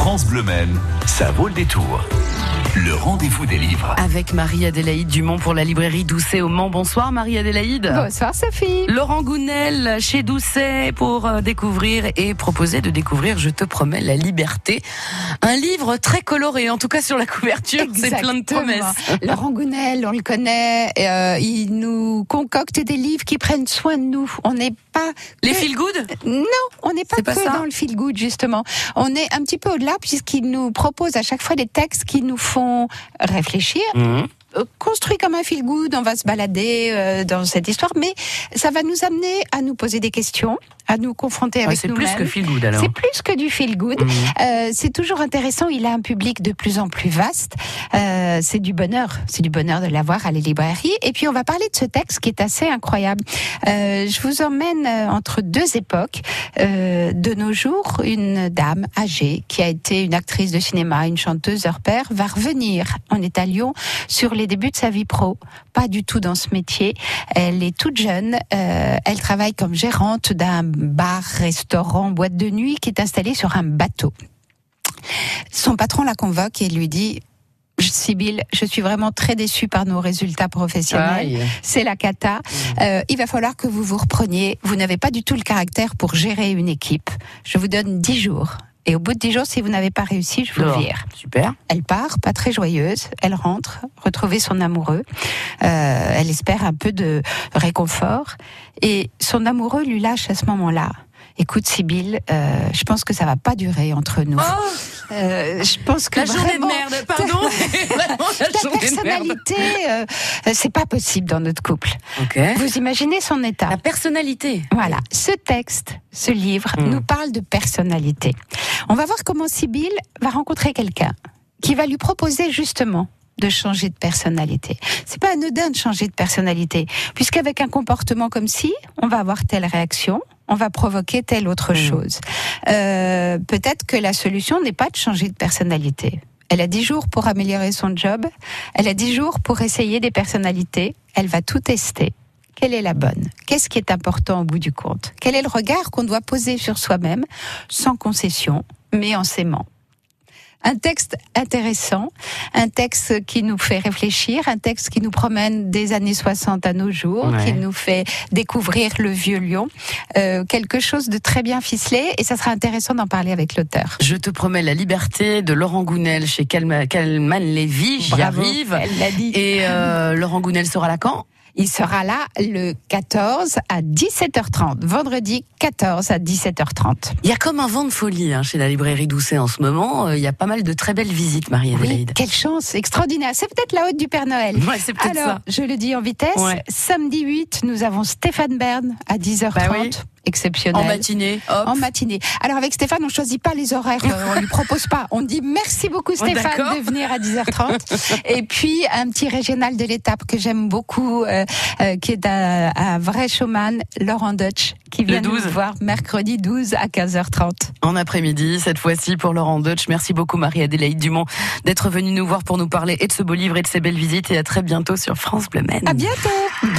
France Bleu Maine, ça vaut le détour. Le rendez-vous des livres. Avec Marie-Adélaïde Dumont pour la librairie Doucet au Mans. Bonsoir Marie-Adélaïde. Bonsoir Sophie. Laurent Gounel chez Doucet pour découvrir et proposer de découvrir, je te promets, La Liberté. Un livre très coloré, en tout cas sur la couverture, c'est plein de promesses. Laurent Gounel, on le connaît, il nous concocte des livres qui prennent soin de nous. On n'est pas... Les feel good ? Non, on n'est pas que dans le feel good justement. On est un petit peu au-delà puisqu'il nous propose à chaque fois des textes qui nous font réfléchir. Construit comme un feel good, on va se balader dans cette histoire, mais ça va nous amener à nous poser des questions, à nous confronter avec nous-mêmes. C'est plus que feel good alors. C'est plus que du feel good. C'est toujours intéressant. Il a un public de plus en plus vaste. C'est du bonheur de l'avoir à la librairie. Et puis on va parler de ce texte qui est assez incroyable. Je vous emmène entre deux époques. De nos jours, une dame âgée qui a été une actrice de cinéma, une chanteuse hors pair, va revenir. On est à Lyon sur les débuts de sa vie pro. Pas du tout dans ce métier. Elle est toute jeune. Elle travaille comme gérante d'un bar, restaurant, boîte de nuit qui est installé sur un bateau. Son patron la convoque et lui dit: Sybille, je suis vraiment très déçue par nos résultats professionnels. Aïe. C'est la cata. Il va falloir que vous vous repreniez. Vous n'avez pas du tout le caractère pour gérer une équipe. Je vous donne 10 jours. Et au bout de 10 jours, si vous n'avez pas réussi, je vous vire. Super. Elle part, pas très joyeuse. Elle rentre, retrouver son amoureux. Elle espère un peu de réconfort. Et son amoureux lui lâche à ce moment-là: écoute Sybille, je pense que ça va pas durer entre nous. Je pense que la journée vraiment, de merde, pardon. Ta personnalité, c'est pas possible dans notre couple. Okay. Vous imaginez son état. La personnalité. Voilà. Ce texte, ce livre, nous parle de personnalité. On va voir comment Sybille va rencontrer quelqu'un qui va lui proposer justement de changer de personnalité. C'est pas anodin de changer de personnalité, puisqu'avec un comportement comme ci, on va avoir telle réaction, on va provoquer telle autre chose. Peut-être que la solution n'est pas de changer de personnalité. Elle a 10 jours pour améliorer son job, elle a 10 jours pour essayer des personnalités, elle va tout tester. Quelle est la bonne ? Qu'est-ce qui est important au bout du compte ? Quel est le regard qu'on doit poser sur soi-même, sans concession, mais en s'aimant ? Un texte intéressant, un texte qui nous fait réfléchir, un texte qui nous promène des années 60 à nos jours, qui nous fait découvrir le vieux Lyon. Quelque chose de très bien ficelé, et ça sera intéressant d'en parler avec l'auteur. Je te promets La Liberté de Laurent Gounel chez Calman Lévy. J'y arrive. Elle l'a dit. Et Laurent Gounel sera là quand ? Il sera là le 14 à 17h30, vendredi 14 à 17h30. Il y a comme un vent de folie chez la librairie Doucet en ce moment. Il y a pas mal de très belles visites, Marie-Adélaïde. Oui, quelle chance, extraordinaire. C'est peut-être la haute du Père Noël. Ouais, c'est peut-être alors, ça. Je le dis en vitesse. Ouais. Samedi 8, nous avons Stéphane Bern à 10h30. Bah oui. Exceptionnel. En matinée. Hop. En matinée. Alors avec Stéphane, on choisit pas les horaires, on lui propose pas. On dit merci beaucoup Stéphane de venir à 10h30. Et puis un petit régional de l'étape que j'aime beaucoup, qui est un vrai showman, Laurent Deutsch, qui vient nous voir mercredi 12 à 15h30. En après-midi, cette fois-ci pour Laurent Deutsch. Merci beaucoup Marie-Adélaïde Dumont d'être venue nous voir pour nous parler et de ce beau livre et de ces belles visites. Et à très bientôt sur France Bleu Maine. À bientôt.